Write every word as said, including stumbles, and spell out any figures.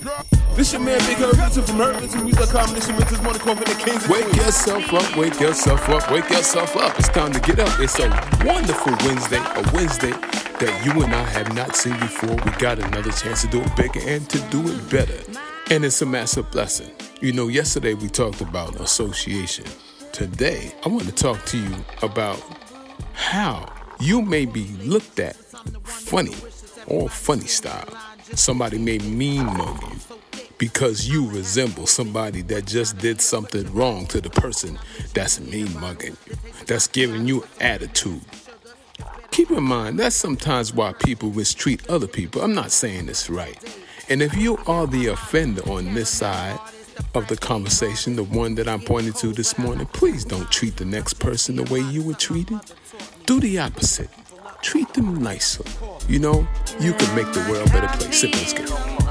This your man Big Herb from Herbalism Music Combination with this morning coffee the Kings. Wake yourself up, wake yourself up, wake yourself up. It's time to get up. It's a wonderful Wednesday, a Wednesday that you and I have not seen before. We got another chance to do it bigger and to do it better. And it's a massive blessing. You know, yesterday we talked about association. Today, I want to talk to you about how you may be looked at funny or funny style. Somebody may mean mug you because you resemble somebody that just did something wrong to the person that's mean mugging you, that's giving you attitude. Keep in mind, that's sometimes why people mistreat other people. I'm not saying this right. And if you are the offender on this side of the conversation, the one that I'm pointing to this morning, please don't treat the next person the way you were treated. Do the opposite. Treat them nicely. You know, you can make the world a better place. Sit, let's go.